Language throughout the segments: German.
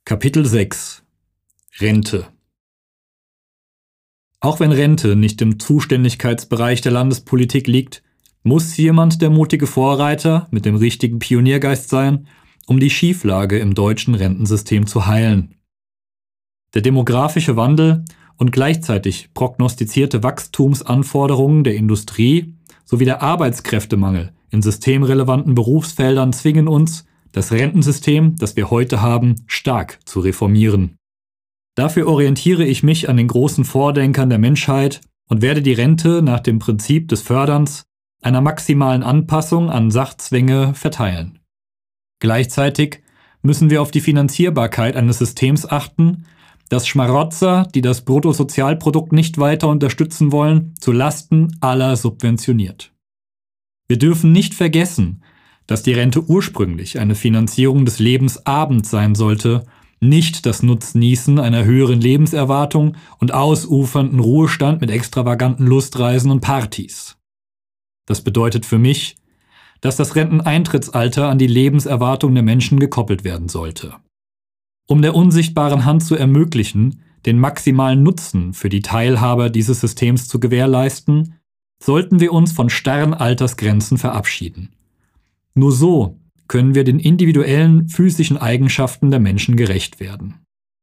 Kapitel 6 Rente. Auch wenn Rente nicht im Zuständigkeitsbereich der Landespolitik liegt, muss jemand der mutige Vorreiter mit dem richtigen Pioniergeist sein, um die Schieflage im deutschen Rentensystem zu heilen. Der demografische Wandel und gleichzeitig prognostizierte Wachstumsanforderungen der Industrie sowie der Arbeitskräftemangel in systemrelevanten Berufsfeldern zwingen uns, das Rentensystem, das wir heute haben, stark zu reformieren. Dafür orientiere ich mich an den großen Vordenkern der Menschheit und werde die Rente nach dem Prinzip des Förderns, einer maximalen Anpassung an Sachzwänge, verteilen. Gleichzeitig müssen wir auf die Finanzierbarkeit eines Systems achten, das Schmarotzer, die das Bruttosozialprodukt nicht weiter unterstützen wollen, zu Lasten aller subventioniert. Wir dürfen nicht vergessen, dass die Rente ursprünglich eine Finanzierung des Lebensabends sein sollte, nicht das Nutznießen einer höheren Lebenserwartung und ausufernden Ruhestand mit extravaganten Lustreisen und Partys. Das bedeutet für mich, dass das Renteneintrittsalter an die Lebenserwartung der Menschen gekoppelt werden sollte. Um der unsichtbaren Hand zu ermöglichen, den maximalen Nutzen für die Teilhaber dieses Systems zu gewährleisten, sollten wir uns von starren Altersgrenzen verabschieden. Nur so können wir den individuellen physischen Eigenschaften der Menschen gerecht werden.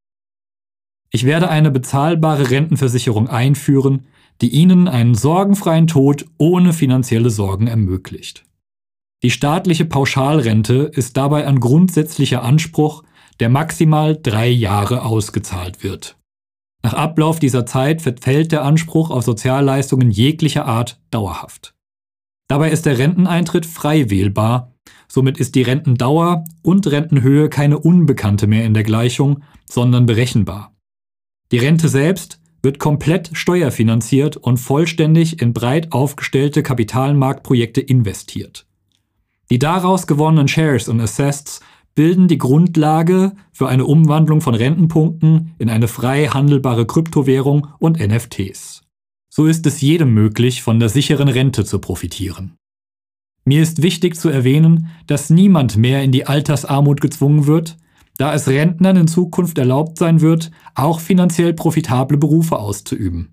Ich werde eine bezahlbare Rentenversicherung einführen, die Ihnen einen sorgenfreien Tod ohne finanzielle Sorgen ermöglicht. Die staatliche Pauschalrente ist dabei ein grundsätzlicher Anspruch, der maximal 3 Jahre ausgezahlt wird. Nach Ablauf dieser Zeit verfällt der Anspruch auf Sozialleistungen jeglicher Art dauerhaft. Dabei ist der Renteneintritt frei wählbar, somit ist die Rentendauer und Rentenhöhe keine Unbekannte mehr in der Gleichung, sondern berechenbar. Die Rente selbst wird komplett steuerfinanziert und vollständig in breit aufgestellte Kapitalmarktprojekte investiert. Die daraus gewonnenen Shares und Assets bilden die Grundlage für eine Umwandlung von Rentenpunkten in eine frei handelbare Kryptowährung und NFTs. So ist es jedem möglich, von der sicheren Rente zu profitieren. Mir ist wichtig zu erwähnen, dass niemand mehr in die Altersarmut gezwungen wird, da es Rentnern in Zukunft erlaubt sein wird, auch finanziell profitable Berufe auszuüben.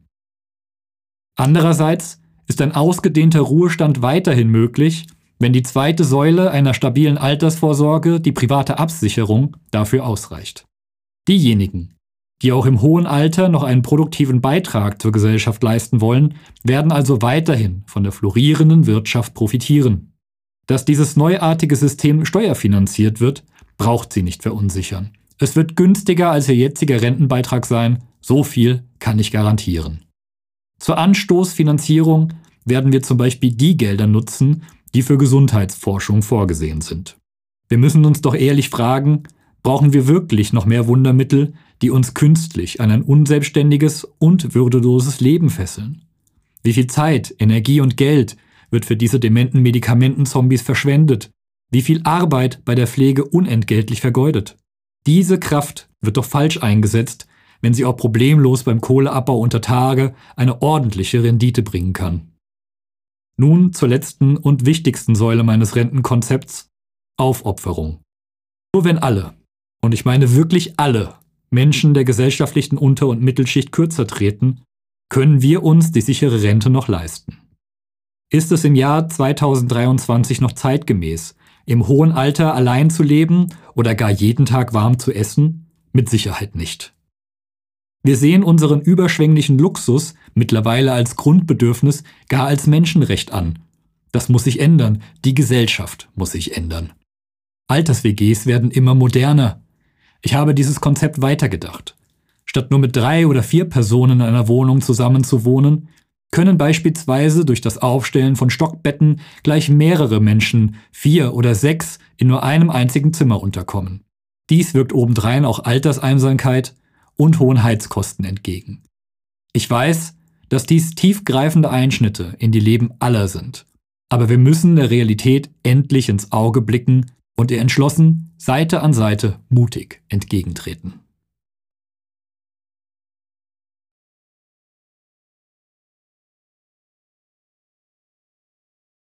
Andererseits ist ein ausgedehnter Ruhestand weiterhin möglich, wenn die zweite Säule einer stabilen Altersvorsorge, die private Absicherung, dafür ausreicht. Diejenigen, die auch im hohen Alter noch einen produktiven Beitrag zur Gesellschaft leisten wollen, werden also weiterhin von der florierenden Wirtschaft profitieren. Dass dieses neuartige System steuerfinanziert wird, braucht Sie nicht verunsichern. Es wird günstiger als Ihr jetziger Rentenbeitrag sein, so viel kann ich garantieren. Zur Anstoßfinanzierung werden wir zum Beispiel die Gelder nutzen, die für Gesundheitsforschung vorgesehen sind. Wir müssen uns doch ehrlich fragen, brauchen wir wirklich noch mehr Wundermittel, die uns künstlich an ein unselbstständiges und würdeloses Leben fesseln? Wie viel Zeit, Energie und Geld wird für diese dementen Medikamentenzombies verschwendet? Wie viel Arbeit bei der Pflege unentgeltlich vergeudet? Diese Kraft wird doch falsch eingesetzt, wenn sie auch problemlos beim Kohleabbau unter Tage eine ordentliche Rendite bringen kann. Nun zur letzten und wichtigsten Säule meines Rentenkonzepts: Aufopferung. Nur wenn alle, und ich meine wirklich alle, Menschen der gesellschaftlichen Unter- und Mittelschicht kürzer treten, können wir uns die sichere Rente noch leisten. Ist es im Jahr 2023 noch zeitgemäß, im hohen Alter allein zu leben oder gar jeden Tag warm zu essen? Mit Sicherheit nicht. Wir sehen unseren überschwänglichen Luxus mittlerweile als Grundbedürfnis, gar als Menschenrecht an. Das muss sich ändern, die Gesellschaft muss sich ändern. Alters-WGs werden immer moderner. Ich habe dieses Konzept weitergedacht. Statt nur mit 3 oder 4 Personen in einer Wohnung zusammen zu wohnen, können beispielsweise durch das Aufstellen von Stockbetten gleich mehrere Menschen, 4 oder 6, in nur einem einzigen Zimmer unterkommen. Dies wirkt obendrein auch Alterseinsamkeit und hohen Heizkosten entgegen. Ich weiß, dass dies tiefgreifende Einschnitte in die Leben aller sind. Aber wir müssen der Realität endlich ins Auge blicken und ihr entschlossen, Seite an Seite, mutig entgegentreten.